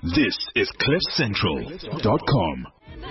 This is CliffCentral.com.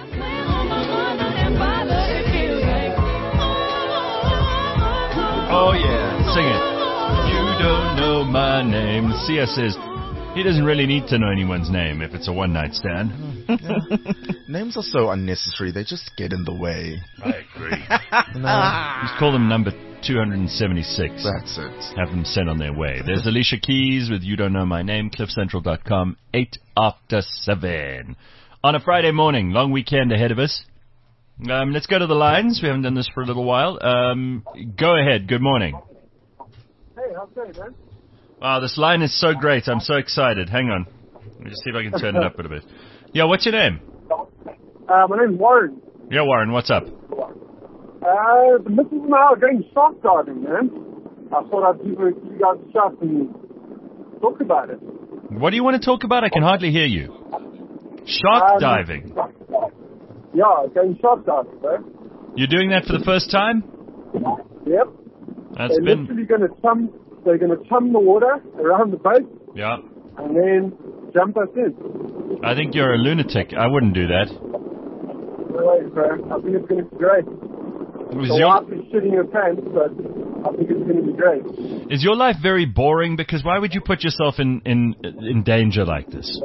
Oh yeah, sing it. You don't know my name. Sia says he doesn't really need to know anyone's name if it's a one-night stand. Yeah. Names are so unnecessary. They just get in the way. I agree. Just call them number 276. That's it. Have them sent on their way. There's Alicia Keys with You Don't Know My Name, CliffCentral.com, 8 after 7. On a Friday morning, long weekend ahead of us. Let's go to the lines. We haven't done this for a little while. Go ahead. Good morning. Hey, how's it going, man? Wow, this line is so great. I'm so excited. Hang on. Let me just see if I can turn it up a bit. Yeah, what's your name? My name's Warren. Yeah, Warren, what's up? The missus and I are going shark diving, man. I thought I'd give you guys a shot and talk about it. What do you want to talk about? I can hardly hear you. Shark diving. Yeah, going shark diving, bro. You're doing that for the first time? Yep. That's They're literally going to chum the water around the boat. Yeah. And then jump us in. I think you're a lunatic. I wouldn't do that. No way, bro. I think it's going to be great. The wife is shitting her pants, but I think it's going to be great. Is your life very boring? Because why would you put yourself in danger like this?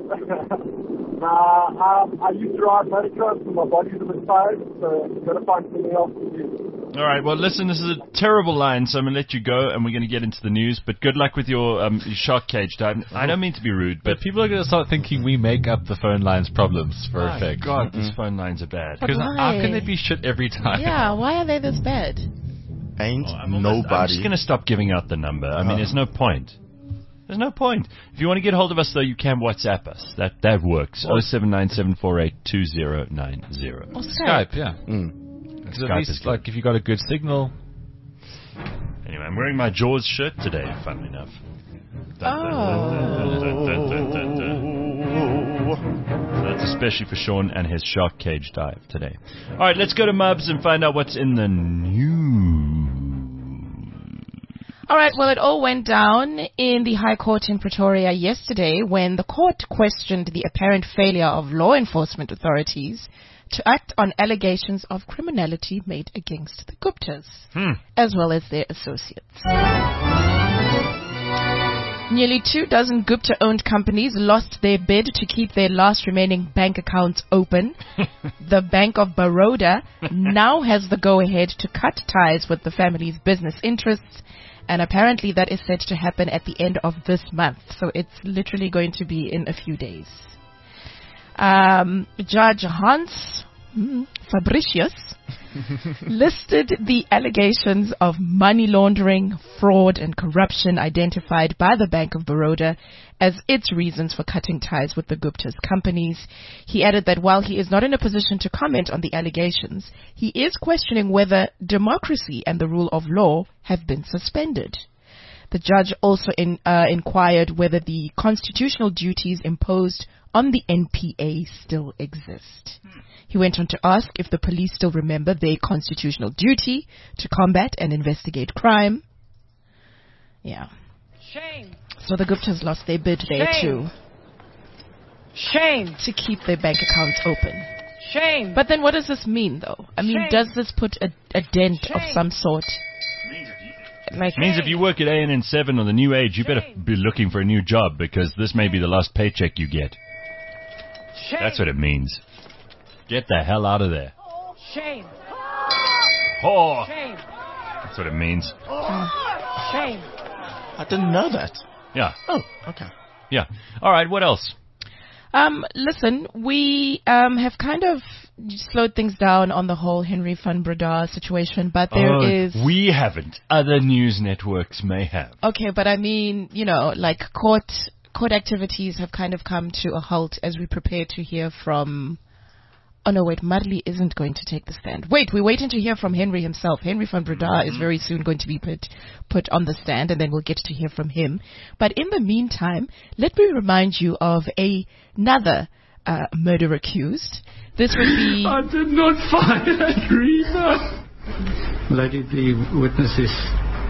I used to ride motocross and my body's a bit tired, so I've got to find something else to do. All right, well, listen, this is a terrible line, so I'm going to let you go, and we're going to get into the news. But good luck with your shark cage dive. I don't mean to be rude, but people are going to start thinking we make up the phone lines problems for effect. God, these phone lines are bad. Because how can they be shit every time? Yeah, why are they this bad? Ain't I'm nobody. just going to stop giving out the number. I mean, there's no point. There's no point. If you want to get hold of us, though, you can WhatsApp us. That works. 0797482090. Or Skype, yeah. Because at least, like, if you got a good signal. Anyway, I'm wearing my Jaws shirt today, funnily enough. That's especially for Sean and his shark cage dive today. All right, let's go to Mubs and find out what's in the news. All right, well, it all went down in the High Court in Pretoria yesterday when the court questioned the apparent failure of law enforcement authorities to act on allegations of criminality made against the Guptas, as well as their associates. Nearly 24 Gupta-owned companies lost their bid to keep their last remaining bank accounts open. The Bank of Baroda now has the go-ahead to cut ties with the family's business interests, and apparently that is set to happen at the end of this month. So it's literally going to be in a few days. Judge Hans Fabricius listed the allegations of money laundering, fraud, and corruption identified by the Bank of Baroda as its reasons for cutting ties with the Gupta's companies. He added that while he is not in a position to comment on the allegations, he is questioning whether democracy and the rule of law have been suspended. The judge also inquired whether the constitutional duties imposed on the NPA still exist. He went on to ask if the police still remember their constitutional duty to combat and investigate crime. Yeah. Shame. So the Guptas lost their bid there too. Shame. To keep their bank accounts open. Shame. But then what does this mean, though? I mean, does this put a dent of some sort? It means if you work at ANN7 or the New Age, you better be looking for a new job because this may be the last paycheck you get. That's what it means. Get the hell out of there. Shame. Oh. Shame. That's what it means. Shame. I didn't know that. Yeah. Oh, okay. Yeah. All right, what else? Listen, we have kind of slowed things down on the whole Henry van Breda situation, but there is... We haven't. Other news networks may have. Okay, but I mean, you know, like court activities have kind of come to a halt as we prepare to hear from... Oh, no, wait, Marley isn't going to take the stand. Wait, we're waiting to hear from Henry himself. Henry van Breda is very soon going to be put on the stand, and then we'll get to hear from him. But in the meantime, let me remind you of another murder accused. This would be... I did not find that reason. Lady, the witnesses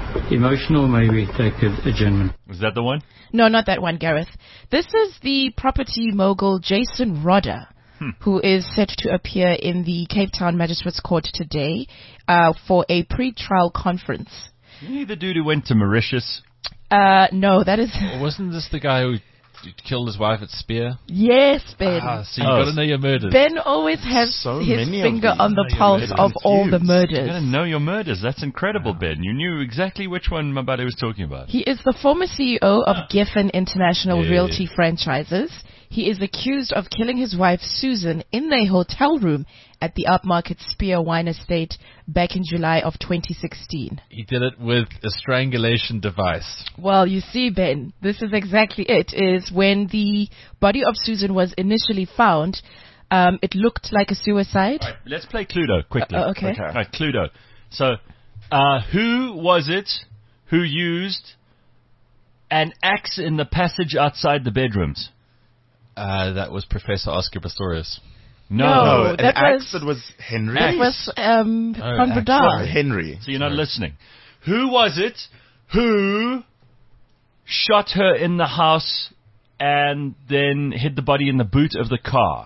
emotional, maybe take a gentleman. Was that the one? No, not that one, Gareth. This is the property mogul Jason Rodder, who is set to appear in the Cape Town Magistrates Court today for a pre-trial conference. Isn't he the dude who went to Mauritius? No, that is... Wasn't this the guy who killed his wife at Spear? Yes, Ben. So you got to know your murders. Ben always has So his many of finger these. on the You're pulse really of all the confused. You murders. gotta know your murders. That's incredible, Ben. You knew exactly which one Mabade was talking about. He is the former CEO of Geffen International Yeah. Realty Franchises. He is accused of killing his wife Susan in a hotel room at the upmarket Spear Wine Estate back in July of 2016. He did it with a strangulation device. Well, you see, Ben, this is exactly it. Is when the body of Susan was initially found, it looked like a suicide. Right, let's play Cluedo quickly. Okay. Right, Cluedo. So, who was it who used an axe in the passage outside the bedrooms? That was Professor Oscar Pistorius. No, an that axe. was- It was Henry. That was Van Oh, Breda. Henry. So you're not listening. Who was it who shot her in the house and then hid the body in the boot of the car?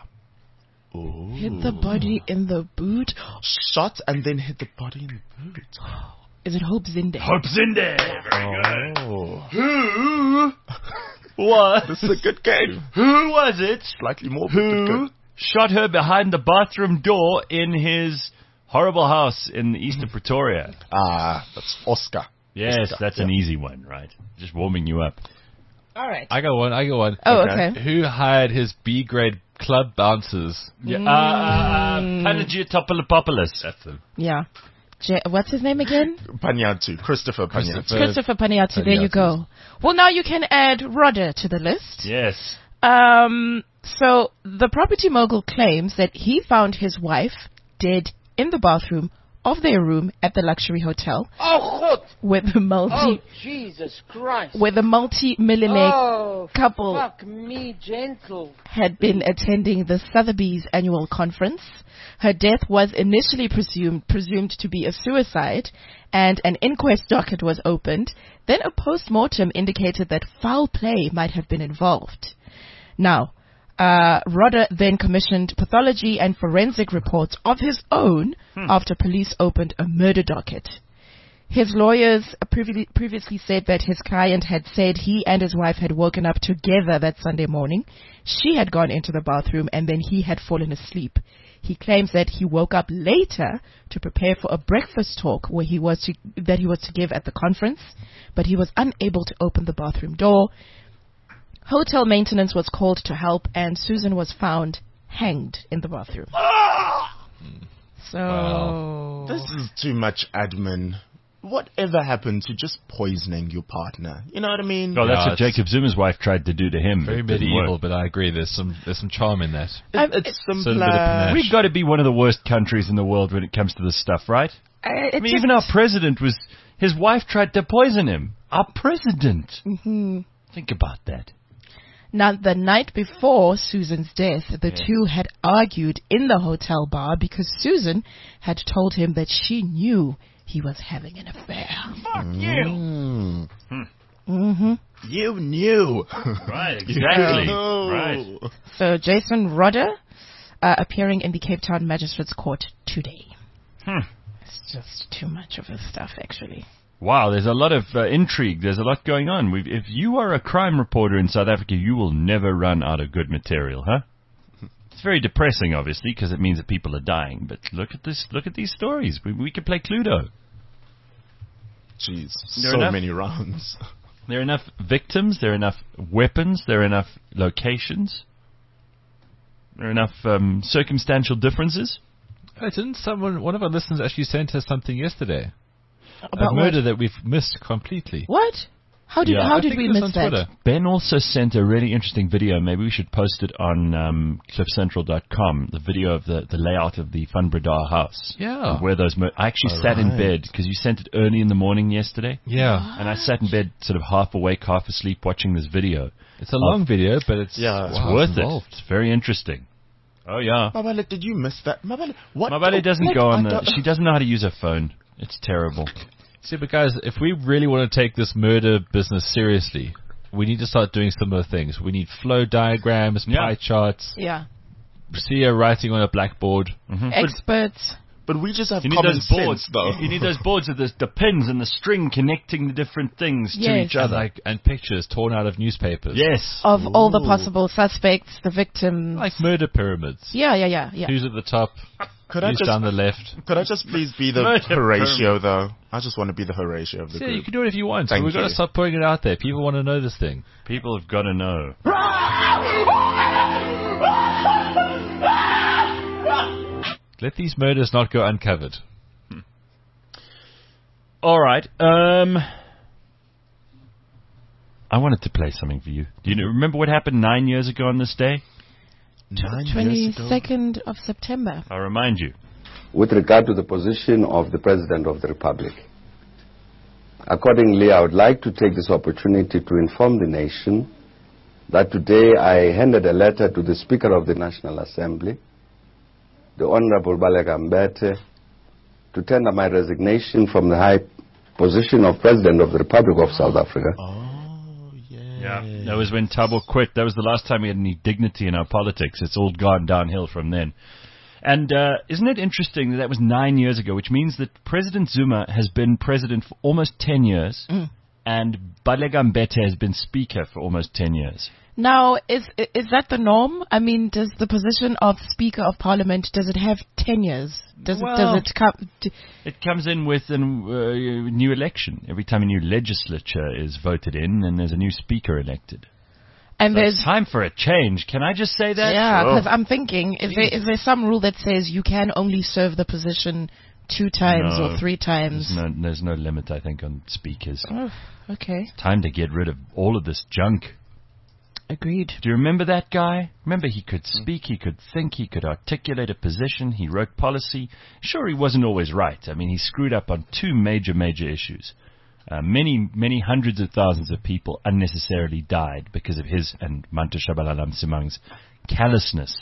Hit the body in the boot. Shot and then hit the body in the boot. Is it Hope Zinde? Hope's in there. Very good. Oh, Who was? this is a good game. Who was it Slightly more, but who good. shot her behind the bathroom door in his horrible house in the east of Pretoria? That's Oscar. Yes, Oscar, that's an easy one, right? Just warming you up. All right. I got one. Oh, Okay. okay. Who hired his B-grade club bouncers? Yeah, Panagiotopoulos. That's him. Yeah. What's his name again? Paniatu. Christopher Paniatu. Christopher Paniatu. There you go. Well, now you can add Rodder to the list. Yes. So the property mogul claims that he found his wife dead in the bathroom of their room at the luxury hotel Oh, with the Jesus Christ. multi-millionaire Oh, couple fuck me, gentle. had been attending the Sotheby's annual conference. Her death was initially presumed to be a suicide, and an inquest docket was opened. Then a post-mortem indicated that foul play might have been involved. Now, Rodder then commissioned pathology and forensic reports of his own after police opened a murder docket. His lawyers previously said that his client had said he and his wife had woken up together that Sunday morning. She had gone into the bathroom and then he had fallen asleep. He claims that he woke up later to prepare for a breakfast talk where he was to give at the conference, but he was unable to open the bathroom door. Hotel maintenance was called to help, and Susan was found hanged in the bathroom. So Wow. This is too much admin. Whatever happened to just poisoning your partner? You know what I mean? Oh, that's Yeah, what it's- Jacob Zuma's wife tried to do to him. Very It didn't medieval, work. but I agree. There's some charm in that. It's Certain bit of simpler. panache. We've got to be one of the worst countries in the world when it comes to this stuff, right? I mean, even our president his wife tried to poison him. Our president. Mm-hmm. Think about that. Now, the night before Susan's death, the two had argued in the hotel bar because Susan had told him that she knew he was having an affair. Fuck you. Mm-hmm. You knew. Right, exactly. Oh. Right. So Jason Rodder appearing in the Cape Town Magistrates Court today. It's just too much of his stuff, actually. Wow, there's a lot of intrigue. There's a lot going on. If you are a crime reporter in South Africa, you will never run out of good material, huh? It's very depressing, obviously, because it means that people are dying. But look at this. Look at these stories. We could play Cluedo. Jeez, There so enough? many rounds. There are enough victims. There are enough weapons. There are enough locations. There are enough circumstantial differences. Oh, didn't one of our listeners actually sent us something yesterday? About a murder what? that we've missed completely. What? How did Yeah. how I did think we it was miss on that? Twitter. Ben also sent a really interesting video. Maybe we should post it on cliffcentral.com, the video of the layout of the Van Breda house. Yeah. Where those I actually sat in bed because you sent it early in the morning yesterday. Yeah. And I sat in bed sort of half awake, half asleep watching this video. It's a long video, but it's Yeah. It's worth it. It's very interesting. Oh, yeah. Mabale, did you miss that? Mabale, what? Mabale doesn't Like, go on I the... don't- She doesn't know how to use her phone. It's terrible. See, but guys, if we really want to take this murder business seriously, we need to start doing similar things. We need flow diagrams, pie charts. Yeah. CEO writing on a blackboard. Experts. But we just have You need common those boards, sense, though. You need those boards with the pins and the string connecting the different things to each other. And pictures torn out of newspapers. Yes. Of all the possible suspects, the victims. Like murder pyramids. Yeah. Who's at the top? Who's down the left? Could I just please be the Horatio, though? I just want to be the Horatio of the group. You can do it if you want. Thank We've got to you. start putting it out there. People want to know this thing. People have got to know. Let these murders not go uncovered. All right. I wanted to play something for you. Do you remember what happened 9 years ago on this day? 9 years ago? 22nd of September. I'll remind you. With regard to the position of the President of the Republic. Accordingly, I would like to take this opportunity to inform the nation that today I handed a letter to the Speaker of the National Assembly, the Honorable Baleka Mbete, to tender my resignation from the high position of President of the Republic of South Africa. Oh, yeah. Yeah, that was when Thabo quit. That was the last time we had any dignity in our politics. It's all gone downhill from then. And isn't it interesting that was 9 years ago, which means that President Zuma has been president for almost 10 years, and Baleka Mbete has been speaker for almost 10 years. Now, is that the norm? I mean, does the position of Speaker of Parliament, does it have 10 years? Does it come? It comes in with a new election. Every time a new legislature is voted in, and there's a new speaker elected. And So there's it's time for a change. Can I just say that? Yeah, because I'm thinking, is there some rule that says you can only serve the position 2 times or 3 times? There's no limit, I think, on speakers. Oh, okay. It's time to get rid of all of this junk. Agreed. Do you remember that guy? Remember, he could speak, he could think, he could articulate a position, he wrote policy. Sure, he wasn't always right. I mean, he screwed up on 2 major issues. Many hundreds of thousands of people unnecessarily died because of his and Manto Shabalala Msimang's callousness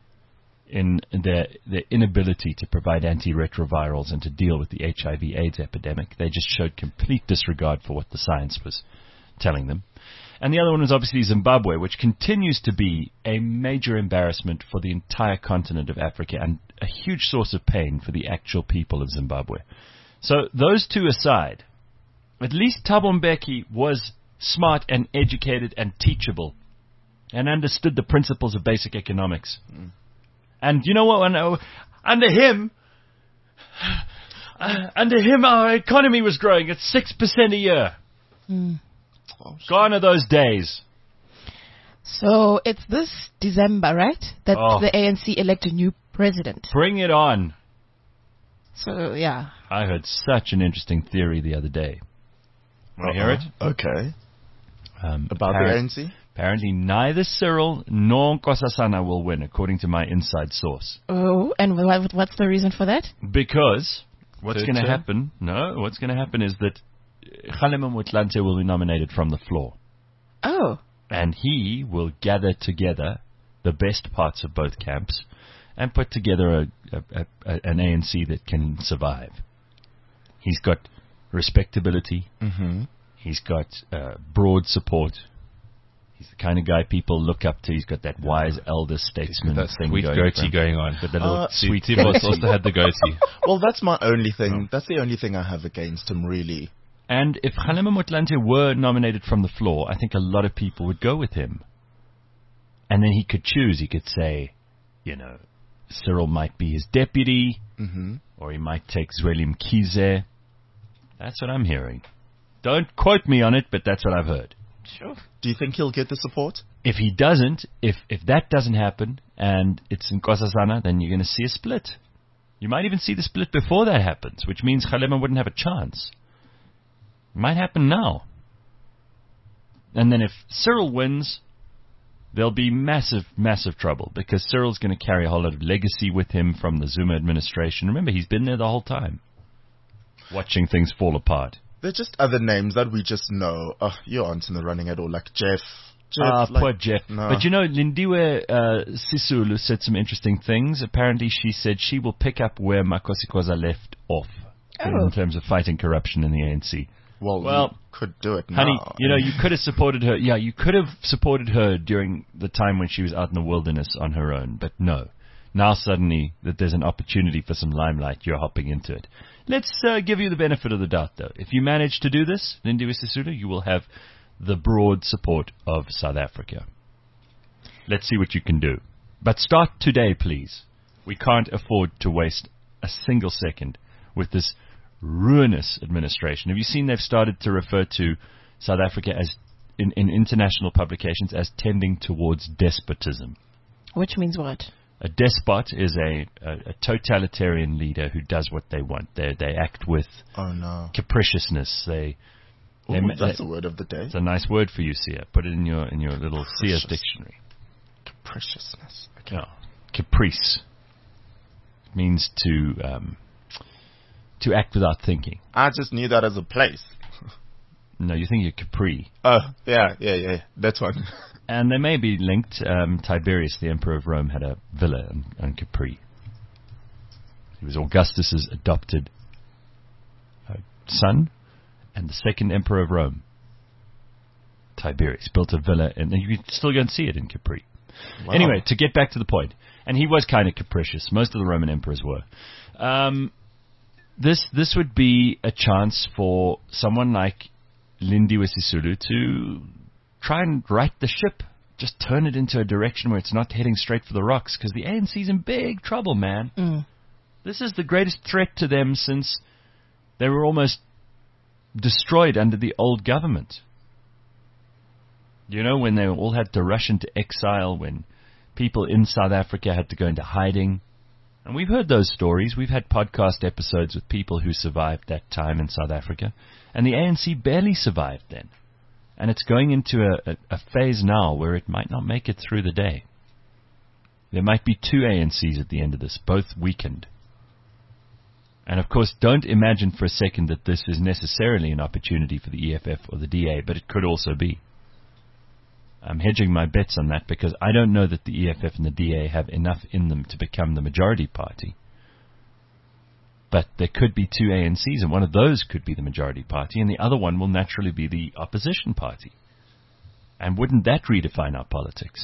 in their inability to provide antiretrovirals and to deal with the HIV/AIDS epidemic. They just showed complete disregard for what the science was telling them. And the other one was obviously Zimbabwe, which continues to be a major embarrassment for the entire continent of Africa and a huge source of pain for the actual people of Zimbabwe. So those 2 aside, at least Thabo Mbeki was smart and educated and teachable and understood the principles of basic economics. And you know what? Under him, our economy was growing at 6% a year. Gone are those days. So it's this December, right? That the ANC elect a new president. Bring it on. So, yeah. I heard such an interesting theory the other day. Want to hear it? Okay. About the ANC? Apparently neither Cyril nor Nkosazana will win, according to my inside source. Oh, and what's the reason for that? Because what's going to happen is that Kgalema Motlanthe will be nominated from the floor. Oh. And he will gather together the best parts of both camps and put together an ANC that can survive. He's got respectability. Mm-hmm. He's got broad support. He's the kind of guy people look up to. He's got that wise elder statesman that thing sweet goatee going on. With the little sweet Tibos also had the goatee. Well, that's my only thing. That's the only thing I have against him, really. And if Kgalema Motlanthe were nominated from the floor, I think a lot of people would go with him. And then he could choose. He could say, Cyril might be his deputy, or he might take Zweli Mkhize. That's what I'm hearing. Don't quote me on it, but that's what I've heard. Sure. Do you think he'll get the support? If he doesn't, if that doesn't happen, and it's Nkosazana, then you're going to see a split. You might even see the split before that happens, which means Kgalema wouldn't have a chance. It might happen now. And then if Cyril wins, there'll be massive, massive trouble, because Cyril's going to carry a whole lot of legacy with him from the Zuma administration. Remember, he's been there the whole time, watching things fall apart. They're just other names that we just know. You aren't in the running at all, like Jeff. Poor Jeff. No. But Lindiwe Sisulu said some interesting things. Apparently she said she will pick up where Makosikoza left off. in terms of fighting corruption in the ANC. Well, Well, you could do it now. Honey, you could have supported her. Yeah, you could have supported her during the time when she was out in the wilderness on her own, but no. Now suddenly that there's an opportunity for some limelight, you're hopping into it. Let's give you the benefit of the doubt, though. If you manage to do this, Lindiwe Sisulu, you will have the broad support of South Africa. Let's see what you can do. But start today, please. We can't afford to waste a single second with this ruinous administration. Have you seen they've started to refer to South Africa as in international publications as tending towards despotism? Which means what? A despot is a totalitarian leader who does what they want. They act with capriciousness. That's the word of the day. It's a nice word for you, Sia. Put it in your little Sia's dictionary. Capriciousness. Okay. No, caprice. It means to act without thinking. I just knew that as a place. No, you think you're Capri. Oh, yeah. That's one. And they may be linked. Tiberius, the Emperor of Rome, had a villa on Capri. He was Augustus's adopted son and the second Emperor of Rome. Tiberius built a villa, and you can still go and see it in Capri. Wow. Anyway, to get back to the point, and he was kind of capricious. Most of the Roman emperors were. This would be a chance for someone like Lindiwe Sisulu to try and right the ship, just turn it into a direction where it's not heading straight for the rocks, because the ANC's in big trouble, man. This is the greatest threat to them since they were almost destroyed under the old government. You know, when they all had to rush into exile, when people in South Africa had to go into hiding. And we've heard those stories. We've had podcast episodes with people who survived that time in South Africa. And the ANC barely survived then. And it's going into a phase now where it might not make it through the day. There might be two ANCs at the end of this, both weakened. And of course, don't imagine for a second that this is necessarily an opportunity for the EFF or the DA, but it could also be. I'm hedging my bets on that because I don't know that the EFF and the DA have enough in them to become the majority party. But there could be two ANCs, and one of those could be the majority party, and the other one will naturally be the opposition party. And wouldn't that redefine our politics?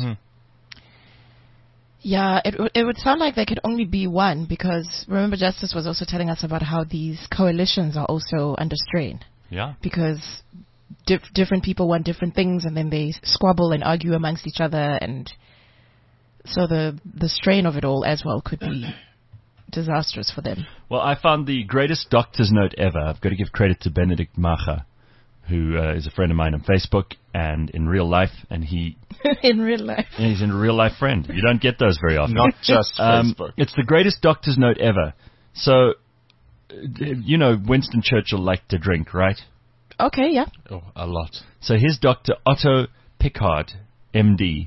Yeah, it would sound like there could only be one, because remember Justice was also telling us about how these coalitions are also under strain. Yeah. Because different people want different things, and then they squabble and argue amongst each other, and so the strain of it all as well could be disastrous for them. Well, I found the greatest doctor's note ever. I've got to give credit to Benedict Macha, who is a friend of mine on Facebook and in real life, and he in real life, and he's a real life friend. You don't get those very often. Not just Facebook. It's the greatest doctor's note ever. So, you know, Winston Churchill liked to drink, right? Okay, yeah. Oh, a lot. So his doctor, Otto Pickard, MD,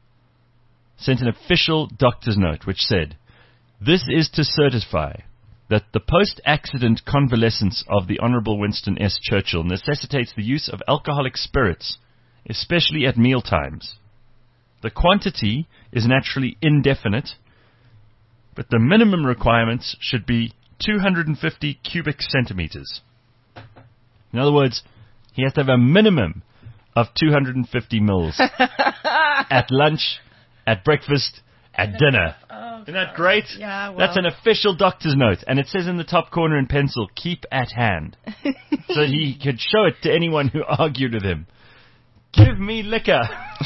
sent an official doctor's note which said, "This is to certify that the post-accident convalescence of the Honourable Winston S. Churchill necessitates the use of alcoholic spirits, especially at mealtimes. The quantity is naturally indefinite, but the minimum requirements should be 250 cubic centimeters. In other words, he has to have a minimum of 250 mils at lunch, at breakfast, at dinner. Isn't that great? Yeah, well. That's an official doctor's note, and it says in the top corner in pencil, "Keep at hand." So he could show it to anyone who argued with him. Give me liquor.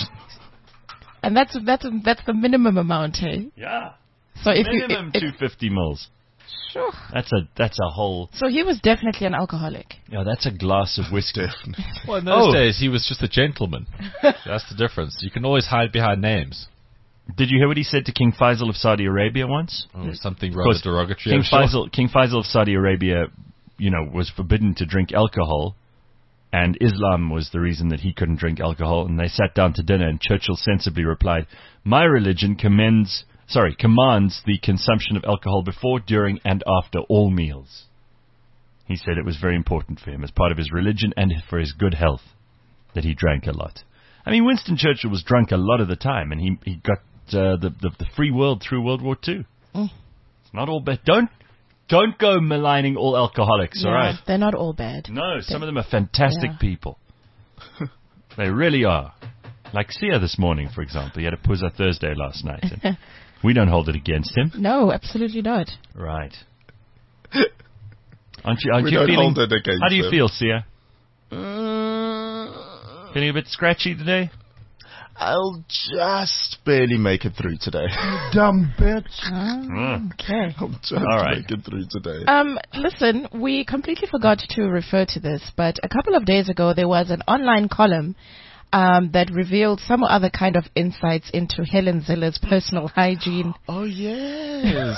And that's the minimum amount, hey? Yeah. So if minimum 250 mils. Sure. That's a whole. So he was definitely an alcoholic. Yeah, that's a glass of whiskey. Well, in those days, he was just a gentleman. That's the difference. You can always hide behind names. Did you hear what he said to King Faisal of Saudi Arabia once? Oh, something rather derogatory. King Faisal of Saudi Arabia, was forbidden to drink alcohol, and Islam was the reason that he couldn't drink alcohol. And they sat down to dinner, and Churchill sensibly replied, "My religion commands the consumption of alcohol before, during, and after all meals." He said it was very important for him as part of his religion and for his good health that he drank a lot. I mean, Winston Churchill was drunk a lot of the time, and he got the free world through World War II. It's not all bad. Don't Don't go maligning all alcoholics, all right? They're not all bad. No, some of them are fantastic people. They really are. Like Sia this morning, for example. He had a Puza Thursday last night. And we don't hold it against him. No, absolutely not. Right. Aren't you We don't feeling... hold it against How do you him. feel, Sia? Feeling a bit scratchy today? I'll just barely make it through today. Dumb bitch. Okay. I'll just right. make it through today. Listen, we completely forgot to refer to this, but a couple of days ago there was an online column that revealed some other kind of insights into Helen Ziller's personal hygiene. Oh, yes.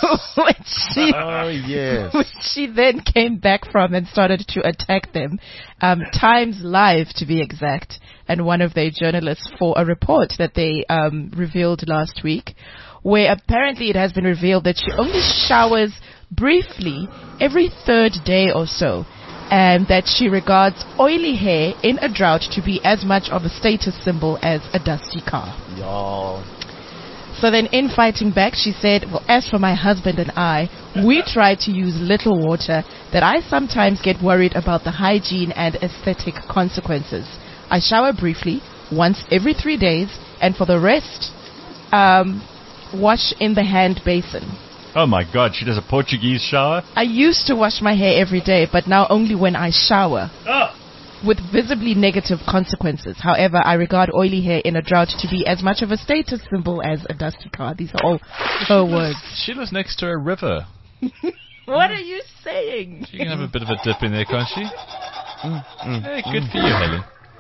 Which she then came back from and started to attack them. Times Live, to be exact, and one of their journalists for a report that they revealed last week, where apparently it has been revealed that she only showers briefly every third day or so, and that she regards oily hair in a drought to be as much of a status symbol as a dusty car. Y'all. So then in fighting back, she said, well, as for my husband and I, we try to use little water, that I sometimes get worried about the hygiene and aesthetic consequences. I shower briefly, once every 3 days, and for the rest, wash in the hand basin. Oh my God, she does a Portuguese shower? I used to wash my hair every day, but now only when I shower. With visibly negative consequences. However, I regard oily hair in a drought to be as much of a status symbol as a dusty car. These are all her words. She lives next to a river. What are you saying? She can have a bit of a dip in there, can't she? Hey, good for you, Helen.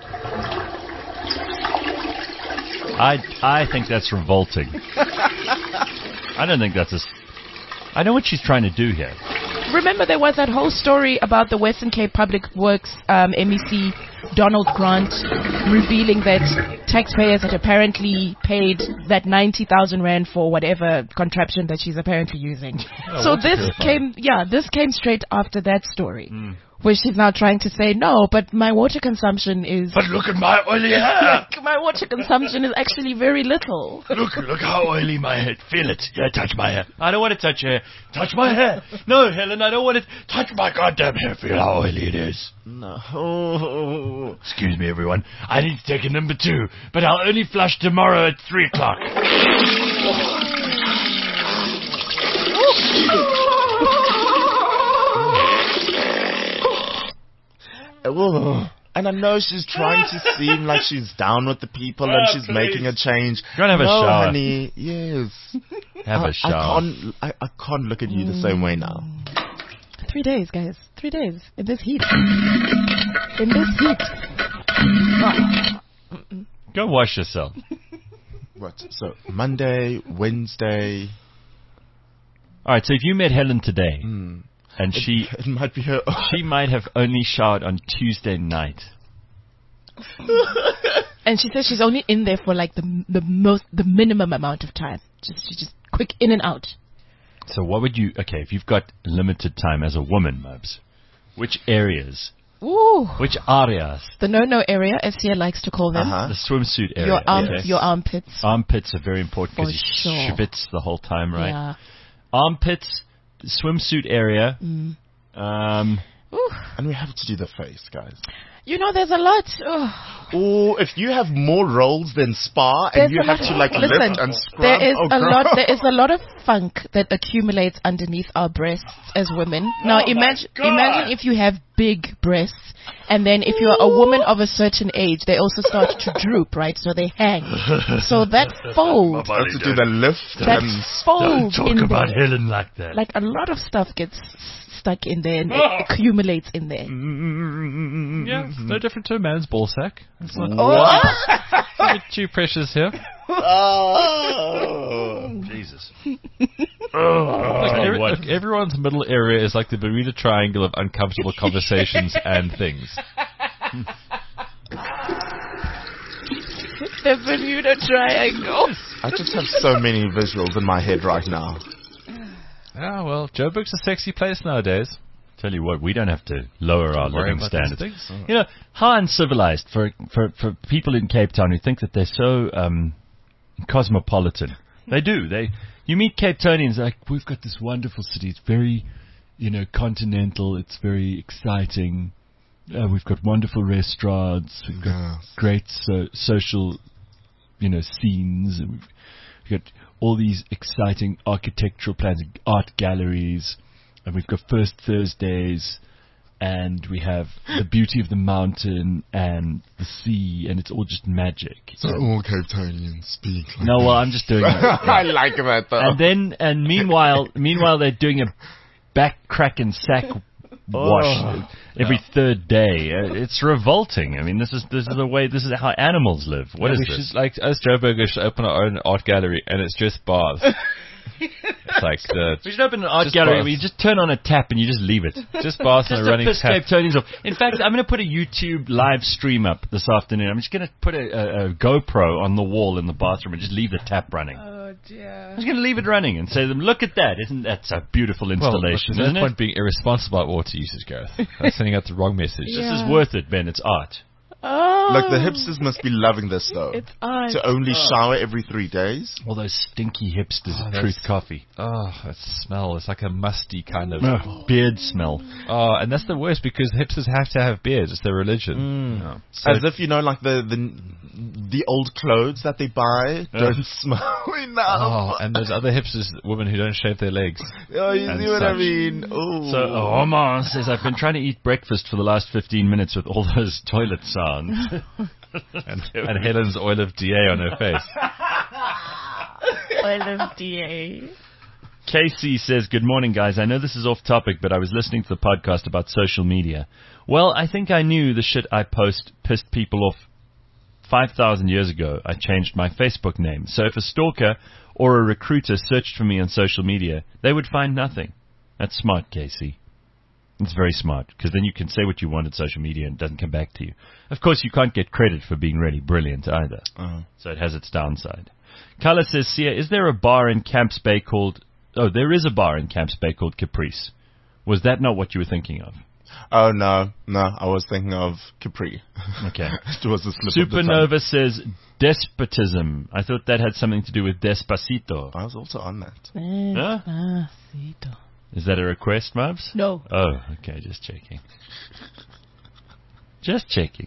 I think that's revolting. I don't think that's I know what she's trying to do here. Remember, there was that whole story about the Western Cape Public Works MEC Donald Grant revealing that taxpayers had apparently paid that 90,000 rand for whatever contraption that she's apparently using. So this came straight after that story. Where she's now trying to say, no, but my water consumption is... But look at my oily hair! My water consumption is actually very little. Look how oily my hair. Feel it. Yeah, touch my hair. I don't want to touch your hair. Touch my hair. No, Helen, I don't want to touch my goddamn hair. Feel how oily it is. No. Excuse me, everyone. I need to take a number 2, but I'll only flush tomorrow at 3 o'clock. And I know she's trying to seem like she's down with the people and she's making a change. Go and have a shower. Honey, yes. Have a shower. I can't look at you the same way now. 3 days, guys. 3 days. In this heat. Go wash yourself. What? So, Monday, Wednesday. All right, so if you met Helen today... And it might be her. She might have only showered on Tuesday night. And she says she's only in there for like the minimum amount of time. Just quick in and out. So what would you... Okay, if you've got limited time as a woman, Mubs, which areas... Ooh. Which areas? The no-no area, as Sia likes to call them. The swimsuit area. Your armpits. Armpits are very important because you schwitz the whole time, right? Yeah. Armpits... swimsuit area. And we have to do the face, guys. You know, there's a lot. Oh, if you have more rolls than spa and you have to lift and scrub. There is a lot of funk that accumulates underneath our breasts as women. Now imagine if you have big breasts, and then if you're a woman of a certain age, they also start to droop, right? So they hang. So that fold. To do the lift. That fold. Don't talk about Helen like that. Like a lot of stuff gets stuck in there and it accumulates in there. Yeah, it's no different to a man's ball sack. It's not a bit too precious here. Jesus. Look, everyone's middle area is like the Bermuda Triangle of uncomfortable conversations and things. The Bermuda Triangle. I just have so many visuals in my head right now. Ah, well, Joburg's a sexy place nowadays. Tell you what, we don't have to lower our living standards. You know, how uncivilized for people in Cape Town who think that they're so cosmopolitan. They do. You meet Cape Townians like, we've got this wonderful city. It's very continental. It's very exciting. We've got wonderful restaurants. We've got great social, scenes. And we've got all these exciting architectural plans, art galleries, and we've got First Thursdays, and we have the beauty of the mountain and the sea, and it's all just magic. So all Cape Townians speak like No, well, I'm just doing it. I like that though. And meanwhile they're doing a back crack and sack wash every third day. It's revolting. I mean, this is the way. This is how animals live. What is this? Should, like us Joburgers should open our own art gallery, and it's just bars. It's like we should open an art gallery where you just turn on a tap and you just leave it. Just bars and a running tap. Cape Townians off. In fact, I'm going to put a YouTube live stream up this afternoon. I'm just going to put a GoPro on the wall in the bathroom and just leave the tap running. Oh dear. I'm just going to leave it running and say to them, look at that. Isn't that a beautiful installation? There's no point being irresponsible about water usage, Gareth. That's sending out the wrong message. This is worth it, Ben. It's art. Oh. Like the hipsters must be loving this though. It's art. To only shower every 3 days. All those stinky hipsters at Truth Coffee. Oh, that smell. It's like a musty kind of beard smell. Oh, and that's the worst because hipsters have to have beards. It's their religion. So as if like the old clothes that they buy don't smell enough. Oh, and there's other hipsters, women who don't shave their legs. Oh, you see what I mean? Oh. So Omar says, I've been trying to eat breakfast for the last 15 minutes with all those toilet sounds. and Helen's oil of DA on her face. Oil of DA. Casey says, good morning, guys. I know this is off topic, but I was listening to the podcast about social media. Well, I think I knew the shit I post pissed people off 5,000 years ago. I changed my Facebook name. So if a stalker or a recruiter searched for me on social media, they would find nothing. That's smart, Casey. It's very smart, because then you can say what you want on social media and it doesn't come back to you. Of course, you can't get credit for being really brilliant either. So it has its downside. Carla says, Sia, is there a bar in Camps Bay called... Oh, there is a bar in Camps Bay called Caprice. Was that not what you were thinking of? Oh, no. I was thinking of Capri. Okay. It was a slip Supernova of the tongue. says, despotism. I thought that had something to do with Despacito. I was also on that. Despacito. Is that a request, Mubs? No. Oh, okay, just checking. Just checking.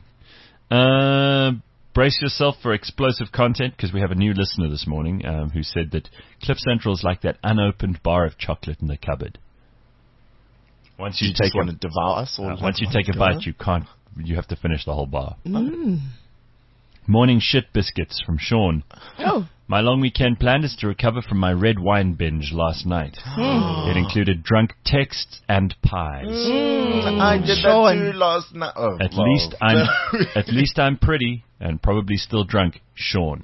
Brace yourself for explosive content, because we have a new listener this morning who said that Cliff Central is like that unopened bar of chocolate in the cupboard. Once you take want to devour us all once you take a bite, you have to finish the whole bar. Morning shit biscuits from Sean. Oh. My long weekend plan is to recover from my red wine binge last night. It included drunk texts and pies. I did that too last night. Oh, at least I'm pretty and probably still drunk, Sean.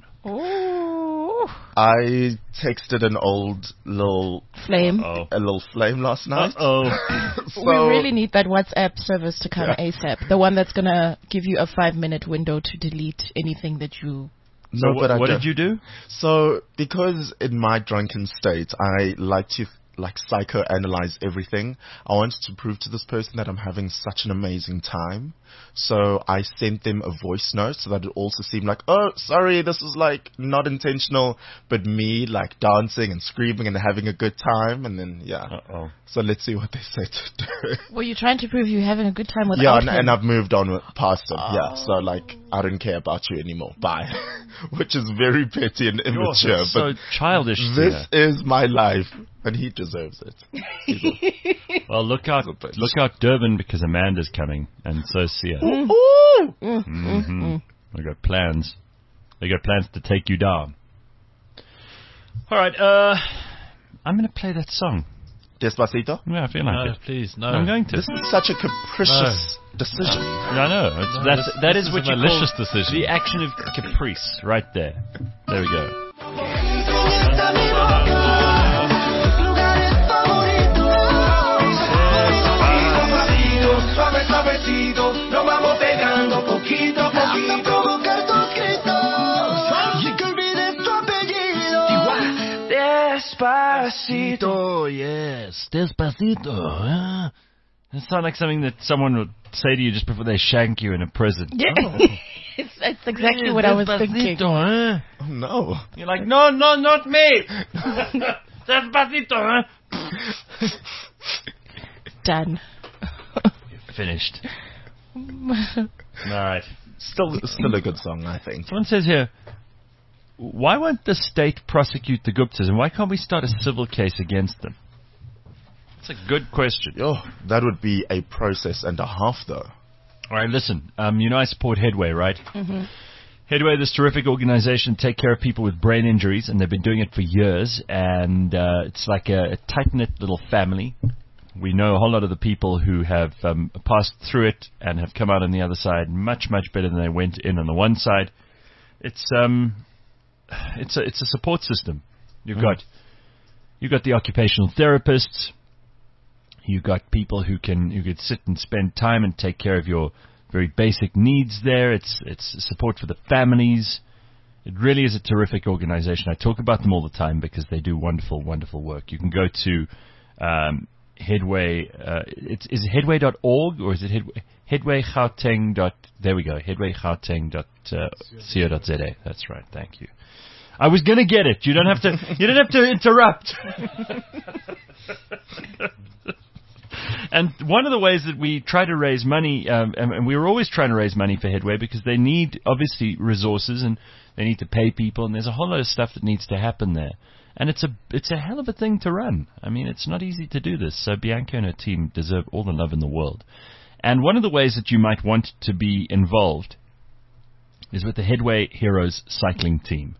I texted an old little flame. A little flame last night. So we really need that WhatsApp service to come ASAP. The one that's gonna give you a 5-minute window to delete anything that you. So what did you do? So, because in my drunken state, I like to psychoanalyze everything. I wanted to prove to this person that I'm having such an amazing time. So I sent them a voice note so that it also seemed like, oh, sorry, this is like not intentional, but me like dancing and screaming and having a good time. And then, So let's see what they say to do. Were you trying to prove you're having a good time without him? And I've moved on past him. So like, I don't care about you anymore. Bye. Which is very petty and immature. So childish. This is my life. And he deserves it. Well, look out Durban, because Amanda's coming, and so Sia. They got plans. They got plans to take you down. All right, I'm going to play that song. Despacito? Yeah, I feel like it. Please, no. I'm going to. This is such a capricious decision. Yeah, I know. That is what you malicious call decision. The action of caprice, right there. There we go. Nos vamos pegando poquito a poquito. Provocar tus gritos y que olvides tu apellido. Despacito. Yes, despacito. It sounds like something that someone would say to you just before they shank you in a prison. Yeah. It's exactly what I was thinking. Oh, no. You're like, no, not me. Despacito, huh? Done. Finished. All right. Still a good song, I think. Someone says here, why won't the state prosecute the Guptas, and why can't we start a civil case against them? That's a good question. Oh, that would be a process and a half, though. All right, listen. You know I support Headway, right? Mm-hmm. Headway, this terrific organization, take care of people with brain injuries, and they've been doing it for years, and it's like a tight-knit little family. We know a whole lot of the people who have passed through it and have come out on the other side much, much better than they went in on the one side. It's a support system. You've got the occupational therapists. You've got people who could sit and spend time and take care of your very basic needs there. It's support for the families. It really is a terrific organization. I talk about them all the time because they do wonderful, wonderful work. You can go to Headway. Is it headway.org or is it Headway-Gauteng. There we go. Headway-Gauteng.co.za. That's right. Thank you. I was going to get it. You don't have to interrupt. And one of the ways that we try to raise money, and we were always trying to raise money for Headway because they need, obviously, resources and they need to pay people, and there's a whole lot of stuff that needs to happen there. And it's a hell of a thing to run. I mean, it's not easy to do this. So Bianca and her team deserve all the love in the world. And one of the ways that you might want to be involved is with the Headway Heroes cycling team.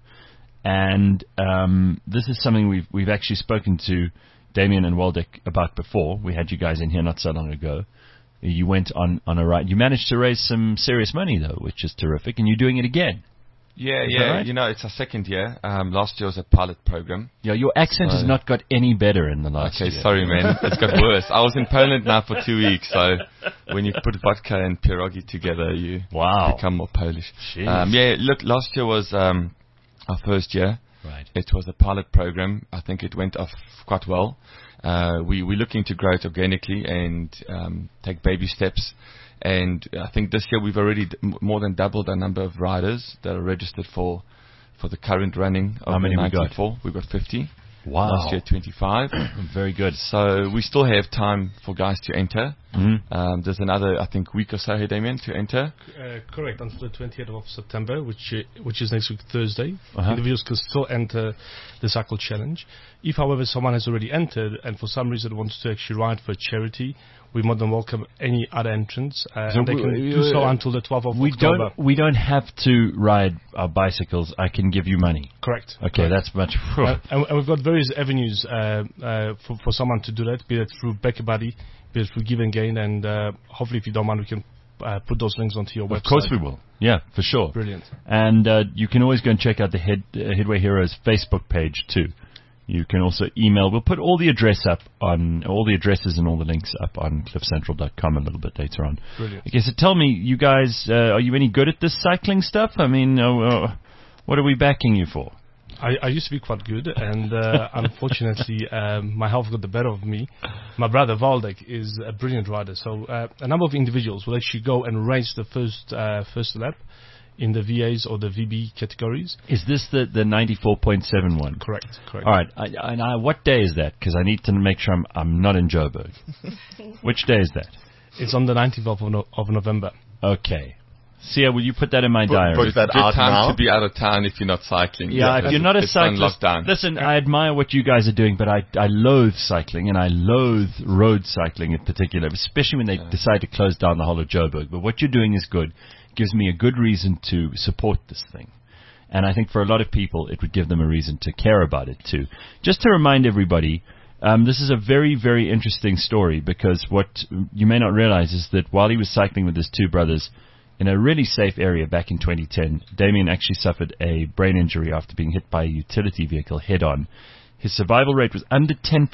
And this is something we've actually spoken to Damien and Waldeck about before. We had you guys in here not so long ago. You went on a ride. You managed to raise some serious money, though, which is terrific, and you're doing it again. Yeah. Right? You know, it's our second year. Last year was a pilot program. Yeah, your accent has not got any better in the last year. Okay, sorry, man. It's got worse. I was in Poland now for 2 weeks, so when you put vodka and pierogi together, you become more Polish. Yeah, look, last year was our first year. Right. It was a pilot program. I think it went off quite well. We're looking to grow it organically and take baby steps. And I think this year we've already more than doubled the number of riders that are registered for the current running of How many the we got? 94. We've got 50. Wow. Last year 25. Very good. So we still have time for guys to enter. Mm-hmm. There's another, I think, week or so here, Damien, to enter. Correct, until the 20th of September, which is next week, Thursday. Uh-huh. Individuals can still enter the Cycle Challenge. If, however, someone has already entered and for some reason wants to actually ride for a charity, we more than welcome any other entrants. And they can do so until the 12th of October. We don't have to ride our bicycles. I can give you money. Correct. Okay, correct. that's much. And we've got various avenues for someone to do that, be it through BackerBuddy, be it through Give and Gain, and hopefully, if you don't mind, we can put those links onto your website. Of course we will. Yeah, for sure. Brilliant. And you can always go and check out the Headway Heroes Facebook page too. You can also email. We'll put all the addresses and all the links up on cliffcentral.com a little bit later on. Brilliant. Okay, so tell me, you guys, are you any good at this cycling stuff? I mean, what are we backing you for? I used to be quite good, and unfortunately, my health got the better of me. My brother, Waldeck, is a brilliant rider. So a number of individuals will actually go and race the first lap in the VAs or the VB categories. Is this the 94.7 one? Correct. All right. What day is that? Because I need to make sure I'm not in Joburg. Which day is that? It's on the 19th of November. Okay. Sia, will you put that in my diary? Good time to be out of town if you're not cycling. Yeah, if you're not a cyclist, listen, I admire what you guys are doing, but I loathe cycling, and I loathe road cycling in particular, especially when they decide to close down the whole of Joburg. But what you're doing is good. It gives me a good reason to support this thing. And I think for a lot of people, it would give them a reason to care about it too. Just to remind everybody, this is a very, very interesting story, because what you may not realize is that while he was cycling with his two brothers in a really safe area back in 2010, Damien actually suffered a brain injury after being hit by a utility vehicle head-on. His survival rate was under 10%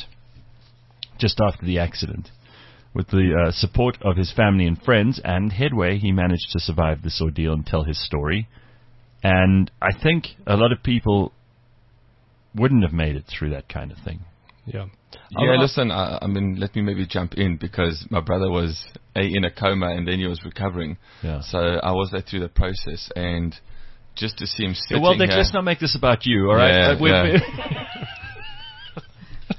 just after the accident. With the support of his family and friends and Headway, he managed to survive this ordeal and tell his story. And I think a lot of people wouldn't have made it through that kind of thing. Yeah. Yeah, listen, I mean, let me maybe jump in, because my brother was in a coma and then he was recovering. Yeah. So I was there through the process, and just to see him sitting well, here, let's not make this about you, all right?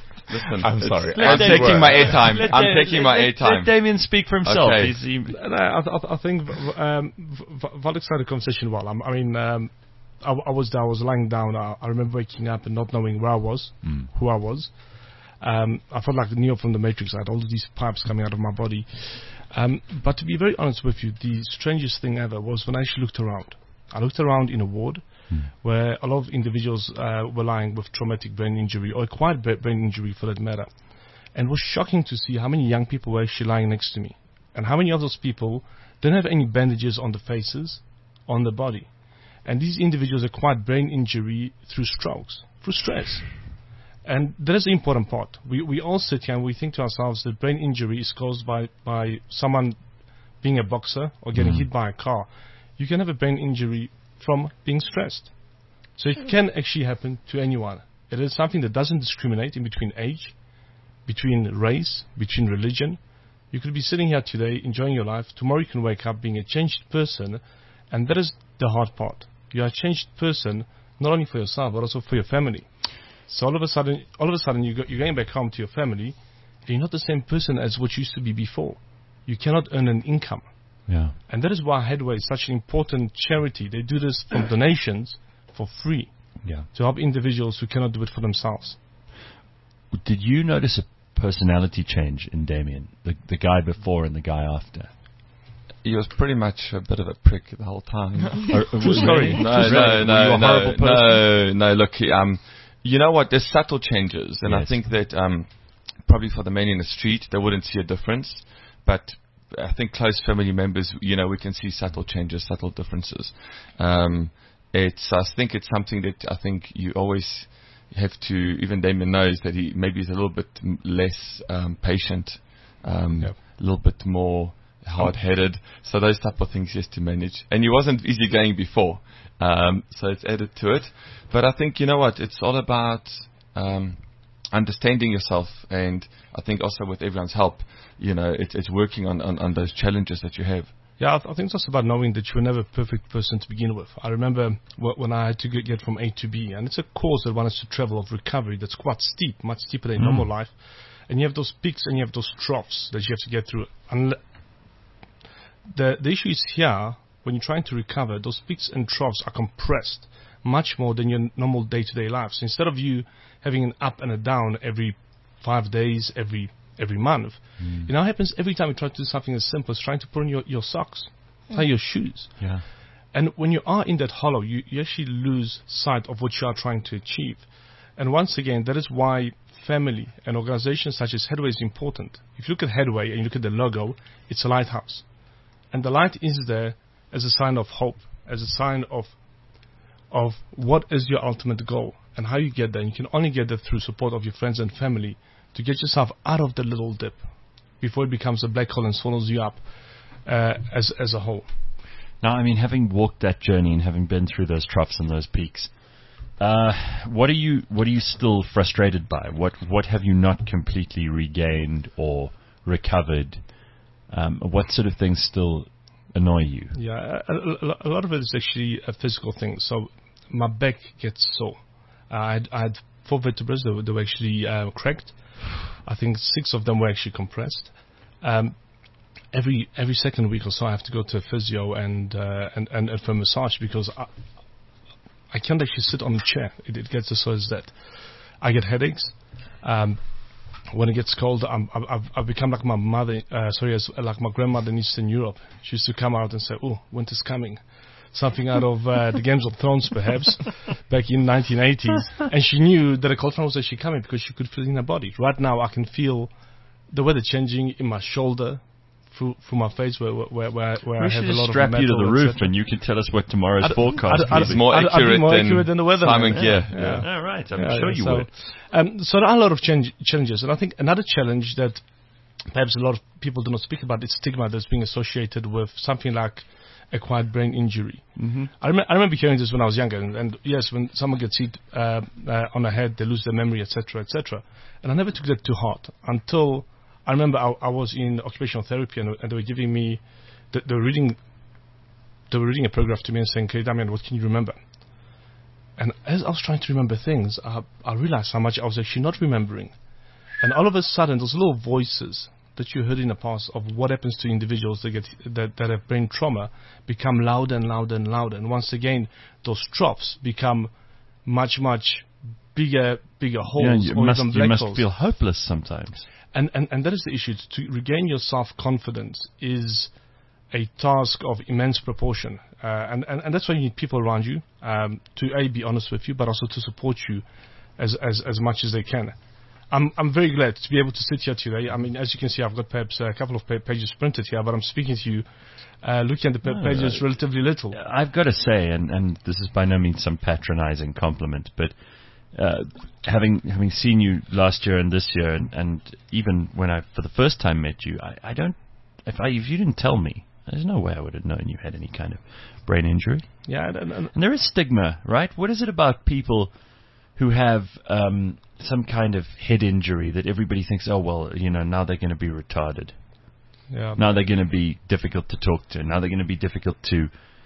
listen. I'm sorry. I'm taking my airtime. Let I'm taking my airtime. Let Damien speak for himself. Okay. I think Waldek started the conversation well. I mean, I was there, I was lying down. I remember waking up and not knowing where I was, who I was. I felt like Neo from the Matrix. I had all of these pipes coming out of my body. But to be very honest with you, the strangest thing ever was when I actually looked around. I looked around in a ward where a lot of individuals were lying with traumatic brain injury or acquired brain injury for that matter. And it was shocking to see how many young people were actually lying next to me. And how many of those people didn't have any bandages on the faces, on the body. And these individuals acquired brain injury through strokes, through stress. And that is the important part. We all sit here and we think to ourselves that brain injury is caused by someone being a boxer or getting hit by a car. You can have a brain injury from being stressed. So it can actually happen to anyone. It is something that doesn't discriminate in between age, between race, between religion. You could be sitting here today enjoying your life. Tomorrow you can wake up being a changed person. And that is the hard part. You are a changed person, not only for yourself, but also for your family. So all of a sudden you're going back home to your family, and you're not the same person as what you used to be before. You cannot earn an income. Yeah. And that is why Headway is such an important charity. They do this from donations for free to help individuals who cannot do it for themselves. Did you notice a personality change in Damien, the guy before and the guy after? He was pretty much a bit of a prick the whole time. True story. No. Look, you know what? There's subtle changes, and I think that probably for the men in the street, they wouldn't see a difference, but I think close family members, we can see subtle changes, subtle differences. I think it's something that I think you always have to. Even Damien knows that he maybe is a little bit less patient, a little bit more hard-headed. So those type of things he has to manage. And he wasn't easygoing before, so it's added to it. But I think, you know what, it's all about understanding yourself, and I think also with everyone's help, it's working on those challenges that you have. Yeah, I think it's also about knowing that you're never a perfect person to begin with. I remember when I had to get from A to B, and it's a course that one has to travel of recovery that's quite steep, much steeper than normal life. And you have those peaks and you have those troughs that you have to get through. And the issue is here, when you're trying to recover, those peaks and troughs are compressed much more than your normal day-to-day life. So instead of you having an up and a down every 5 days, every month, it now happens every time you try to do something as simple as trying to put on your socks, tie your shoes. Yeah. And when you are in that hollow, you actually lose sight of what you are trying to achieve. And once again, that is why family and organizations such as Headway is important. If you look at Headway and you look at the logo, it's a lighthouse. And the light is there as a sign of hope, as a sign of what is your ultimate goal and how you get there. And you can only get there through support of your friends and family to get yourself out of the little dip before it becomes a black hole and swallows you up as a whole. Now, I mean, having walked that journey and having been through those troughs and those peaks, what are you still frustrated by? What have you not completely regained or recovered? What sort of things still annoy you? Yeah, a lot of it is actually a physical thing. So my back gets sore. I had 4 vertebrae that were actually cracked. I think 6 of them were actually compressed. Every second week or so, I have to go to a physio and for a massage because I can't actually sit on a chair. It gets as so as that. I get headaches. When it gets cold, I've become like my mother. Like my grandmother in Eastern Europe. She used to come out and say, "Oh, winter's coming." Something out of the Games of Thrones, perhaps, back in 1980s. And she knew that a cold front was actually coming because she could feel it in her body. Right now, I can feel the weather changing in my shoulder, through my face, where I have a lot of metal. Strap you to the roof, and you can tell us what tomorrow's forecast is. More accurate than the weather. Simon, All right, I'm sure you would. So there are a lot of challenges, and I think another challenge that perhaps a lot of people do not speak about is stigma that's being associated with something like acquired brain injury. Mm-hmm. I remember hearing this when I was younger, and yes, when someone gets hit on the head, they lose their memory, etc., etc. And I never took that to heart until I remember I was in occupational therapy, and they were giving me, they were reading a paragraph to me and saying, "Okay, Damien, what can you remember?" And as I was trying to remember things, I realized how much I was actually not remembering. And all of a sudden, those little voices that you heard in the past of what happens to individuals that have brain trauma become louder and louder and louder. And once again, those troughs become much, much bigger holes, or even black holes. You must feel hopeless sometimes. And that is the issue. To regain your self-confidence is a task of immense proportion. And that's why you need people around you to be honest with you, but also to support you as much as they can. I'm very glad to be able to sit here today. I mean, as you can see, I've got perhaps a couple of pages printed here, but I'm speaking to you, looking at the pages relatively little. I've got to say, and this is by no means some patronizing compliment, but having seen you last year and this year, and even when I for the first time met you, I don't. If you didn't tell me, there's no way I would have known you had any kind of brain injury. Yeah, and there is stigma, right? What is it about people who have some kind of head injury that everybody thinks, oh, well, now they're going to be retarded. Yeah. Now they're going to be difficult to talk to. Now they're going to be difficult to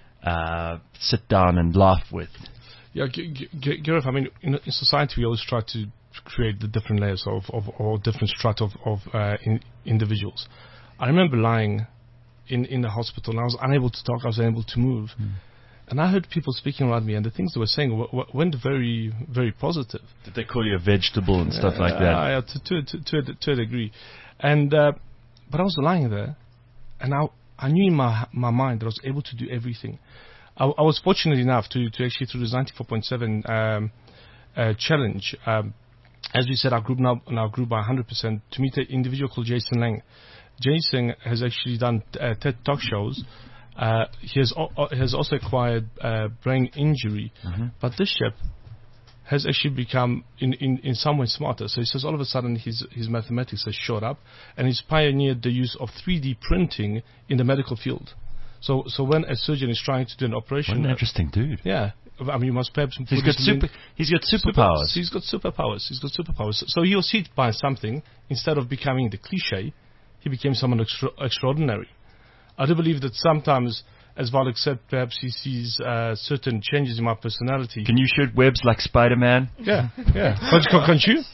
sit down and laugh with. Yeah, Gareth, I mean, in society we always try to create the different layers or different strata of individuals. I remember lying in the hospital and I was unable to talk, I was unable to move. And I heard people speaking around me, and the things they were saying went very, very positive. Did they call you a vegetable and stuff like that? Yeah, to a degree. And but I was lying there, and I knew in my mind that I was able to do everything. I was fortunate enough to actually through this 94.7 challenge. As we said, our group now grew by 100% to meet an individual called Jason Lang. Jason has actually done TED Talk shows. He has also acquired brain injury, but this chap has actually become in some way smarter. So he says all of a sudden his mathematics has shot up, and he's pioneered the use of 3D printing in the medical field. So when a surgeon is trying to do an operation, what an interesting dude. Yeah, I mean, you must perhaps. He's got superpowers. He's got superpowers. So he was hit by something. Instead of becoming the cliche, he became someone extraordinary. I do believe that sometimes, as Waldek said, perhaps he sees certain changes in my personality. Can you shoot webs like Spider-Man? Yeah. Can't you?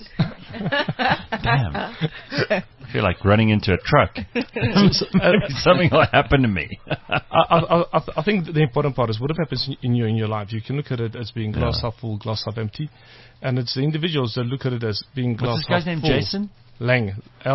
Damn. I feel like running into a truck. Something will happen to me. I think the important part is what happens in your life. You can look at it as being glass half full, glass half empty. And it's the individuals that look at it as being glass half full. What's this guy's name, Jason? Lang.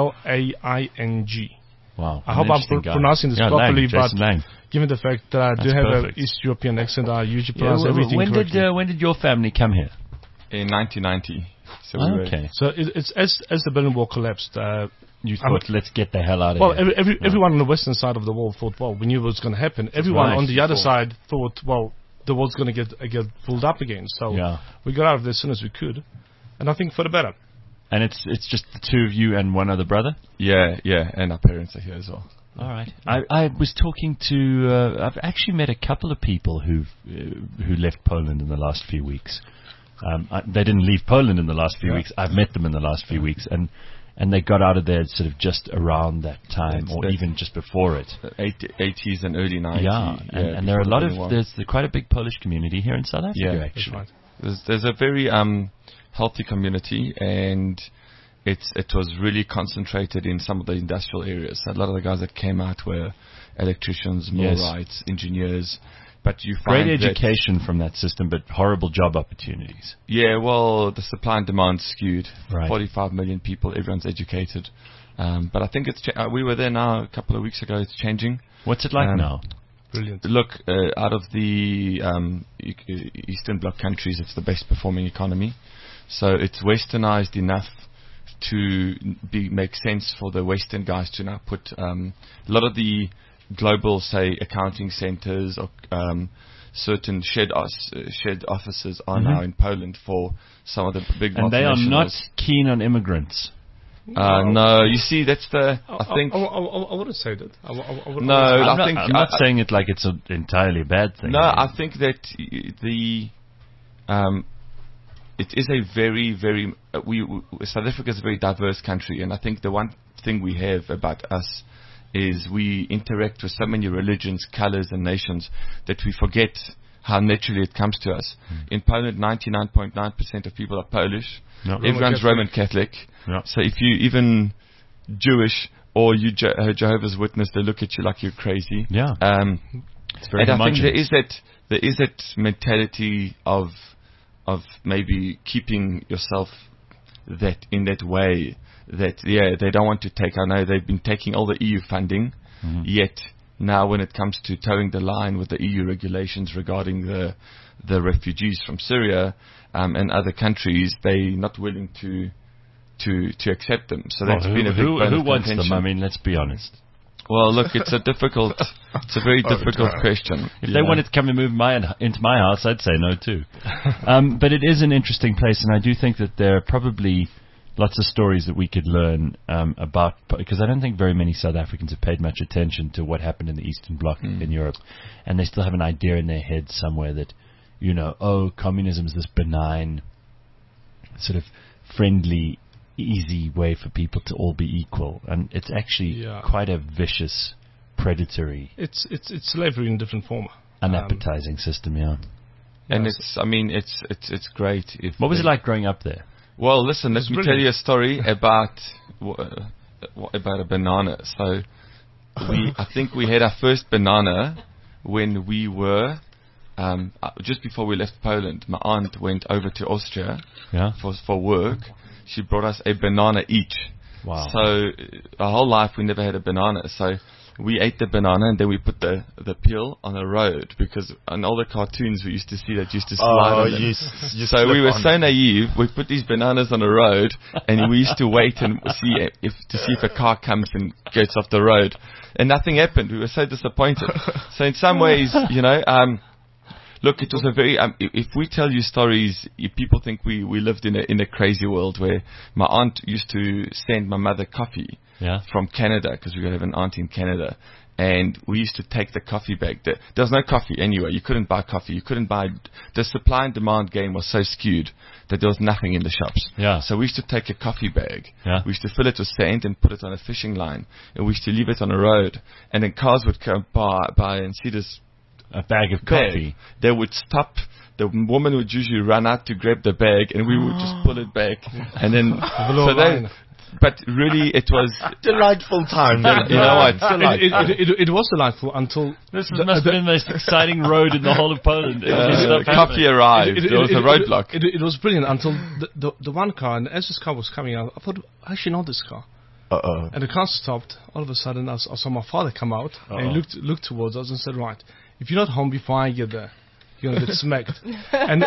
Laing. Wow. I hope I'm pronouncing this properly, but given the fact that I do have an East European accent, I usually pronounce everything correctly. When did your family come here? In 1990. So okay. So it's as the Berlin Wall collapsed. You thought, let's get the hell out of here. Well, everyone on the western side of the wall thought, well, we knew what was going to happen. Everyone on the other side thought, well, the wall's going to get pulled up again. So we got out of there as soon as we could, and I think for the better. And it's just the two of you and one other brother? Yeah, and our parents are here as well. All right. I was talking to. I've actually met a couple of people who left Poland in the last few weeks. They didn't leave Poland in the last few weeks. I've met them in the last few weeks, and they got out of there sort of just around that time, or even just before it. 80s and early 90s. Yeah, and there are there's quite a big Polish community here in South Africa. Actually, right. There's a very healthy community, and it was really concentrated in some of the industrial areas. A lot of the guys that came out were electricians, millwrights, engineers. But you find great education from that system, but horrible job opportunities. Yeah, well, the supply and demand skewed. Right. 45 million people, everyone's educated. But I think we were there now a couple of weeks ago. It's changing. What's it like now? Brilliant. Look, out of the Eastern Bloc countries, it's the best performing economy. So it's westernized enough to make sense for the Western guys to now put a lot of the global, say, accounting centers or certain shared offices are now in Poland for some of the big multinationals. And they are not keen on immigrants. No, you see, that's the. I think. I wouldn't say that. I'm not saying it like it's an entirely bad thing. No, I think that it is a very, very. South Africa is a very diverse country, and I think the one thing we have about us is we interact with so many religions, colors, and nations that we forget how naturally it comes to us. In Poland, 99.9% of people are Polish. Yeah. Everyone's Roman Catholic. Yeah. So if you even Jewish or you Jehovah's Witness, they look at you like you're crazy. Yeah. It's very and I think homogenous. there is that mentality of maybe keeping yourself in that way that they don't want to take. I know they've been taking all the EU funding, yet now when it comes to towing the line with the EU regulations regarding the refugees from Syria and other countries, they're not willing to accept them. So that's been a big bone who of wants contention. them? I mean, let's be honest. Well, look, it's a very difficult question. If they wanted to come and move into my house, I'd say no too. But it is an interesting place, and I do think that there are probably lots of stories that we could learn about, because I don't think very many South Africans have paid much attention to what happened in the Eastern Bloc in Europe, and they still have an idea in their heads somewhere that, communism is this benign, sort of friendly, easy way for people to all be equal, and it's actually quite a vicious, predatory. It's slavery in different form. Unappetizing system, And it's great. What was it like growing up there? Well, listen, let me tell you a story about a banana. So, I think we had our first banana when we were just before we left Poland. My aunt went over to Austria for work. She brought us a banana each. Wow. So our whole life we never had a banana. So we ate the banana and then we put the peel on the road, because on all the cartoons we used to see that used to slide on them. So we were so naive. We put these bananas on the road and we used to wait and see if a car comes and gets off the road, and nothing happened. We were so disappointed. So in some ways, look, it was a very. If we tell you stories, people think we lived in a crazy world where my aunt used to send my mother coffee from Canada, because we have an aunt in Canada, and we used to take the coffee bag. There was no coffee anywhere. You couldn't buy coffee. You couldn't buy. The supply and demand game was so skewed that there was nothing in the shops. Yeah. So we used to take a coffee bag. Yeah. We used to fill it with sand and put it on a fishing line, and we used to leave it on the road, and then cars would come by and see this. A bag of coffee. They would stop. The woman would usually run out to grab the bag, and we would just pull it back, and then. But really, it was delightful time. You know what? It was delightful until this must have been the most exciting road in the whole of Poland. Coffee arrived. There was a roadblock. It was brilliant until the one car, and as this car was coming out, I thought, I actually know this car. And the car stopped. All of a sudden, I saw my father come out, and he looked towards us and said, "Right, if you're not home before I get there, you're going to get smacked." and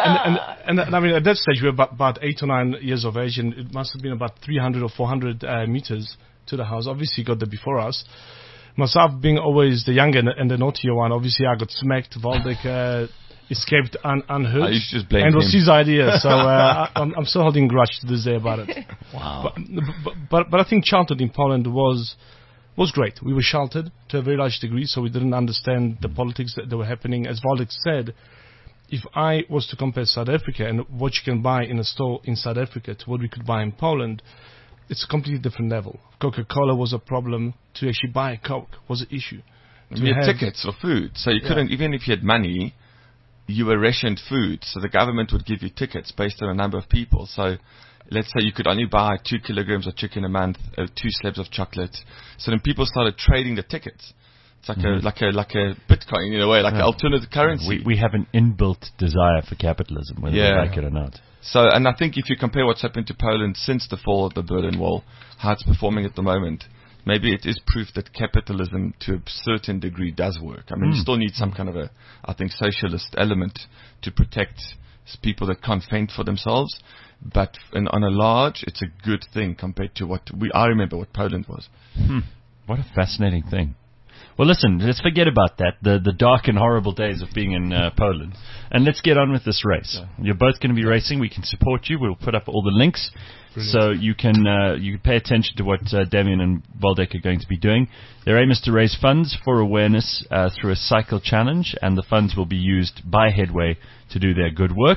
I mean, at that stage, we were about 8 or 9 years of age, and it must have been about 300 or 400 meters to the house. Obviously, he got there before us. Myself being always the younger and the naughtier one, obviously, I got smacked. Waldek escaped unhurt. I used to just blame and it was him. his idea, so I'm still holding a grudge to this day about it. Wow. But I think childhood in Poland was great. We were sheltered to a very large degree, so we didn't understand the politics that were happening. As Waldek said, if I was to compare South Africa and what you can buy in a store in South Africa to what we could buy in Poland, it's a completely different level. Coca-Cola was a problem. To actually buy a Coke was an issue. You had tickets for food, so you couldn't, even if you had money, you were rationed food, so the government would give you tickets based on a number of people. So let's say you could only buy 2 kilograms of chicken a month, 2 slabs of chocolate. So then people started trading the tickets. It's like a Bitcoin in a way, like an alternative currency. We have an inbuilt desire for capitalism, whether we like it or not. So, and I think if you compare what's happened to Poland since the fall of the Berlin Wall, how it's performing at the moment, maybe it is proof that capitalism to a certain degree does work. I mean, you still need some kind of I think, socialist element to protect people that can't fend for themselves. But on a large, it's a good thing compared to I remember what Poland was. What a fascinating thing. Well, listen, let's forget about that, the dark and horrible days of being in Poland, and let's get on with this race. You're both going to be racing. We can support you. We'll put up all the links. Brilliant. So you can pay attention to what Damian and Waldek are going to be doing. Their aim is to raise funds for awareness through a cycle challenge, and the funds will be used by Headway to do their good work.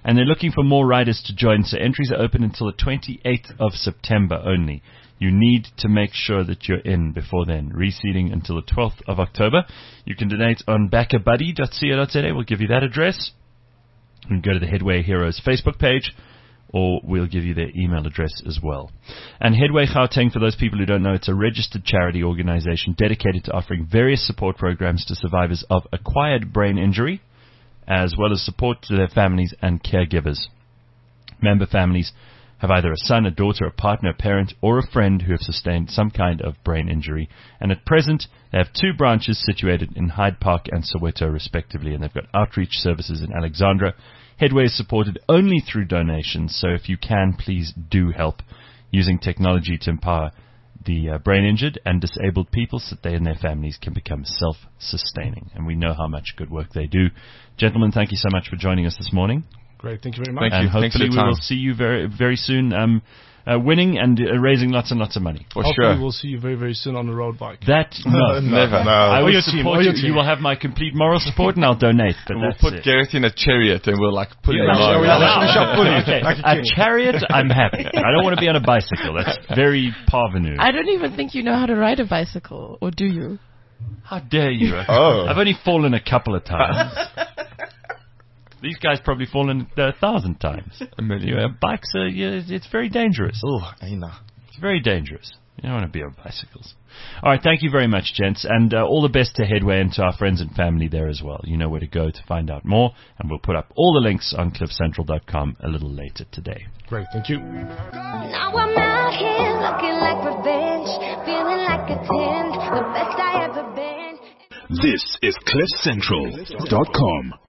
And they're looking for more riders to join, so entries are open until the 28th of September only. You need to make sure that you're in before then. Reseeding until the 12th of October. You can donate on backabuddy.co.za. We'll give you that address. You can go to the Headway Heroes Facebook page, or we'll give you their email address as well. And Headway Gauteng, for those people who don't know, it's a registered charity organization dedicated to offering various support programs to survivors of acquired brain injury, as well as support to their families and caregivers. Member families have either a son, a daughter, a partner, a parent, or a friend who have sustained some kind of brain injury. And at present, they have 2 branches situated in Hyde Park and Soweto, respectively, and they've got outreach services in Alexandra. Headway is supported only through donations, so if you can, please do help using technology to empower the brain injured and disabled people so that they and their families can become self-sustaining. And we know how much good work they do. Gentlemen, thank you so much for joining us this morning. Great, thank you very much. And hopefully we will see you very, very soon winning and raising lots and lots of money. Hopefully we'll see you very, very soon on the road bike. That, no. Never. No. I will support you. You will have my complete moral support and I'll donate. But We'll that's put it. Gareth in a chariot and we'll pull him along. Okay. A chariot, I'm happy. I don't want to be on a bicycle. That's very parvenu. I don't even think you know how to ride a bicycle, or do you? How dare you? Oh. I've only fallen a couple of times. These guys probably fallen 1,000 times. A million. Bikes are, it's very dangerous. Oh, Aina. It's very dangerous. You don't want to be on bicycles. All right, thank you very much, gents, and all the best to Headway and to our friends and family there as well. You know where to go to find out more, and we'll put up all the links on cliffcentral.com a little later today. Great, thank you. Now I'm out here looking like revenge, feeling like a 10, the best I ever been. This is cliffcentral.com.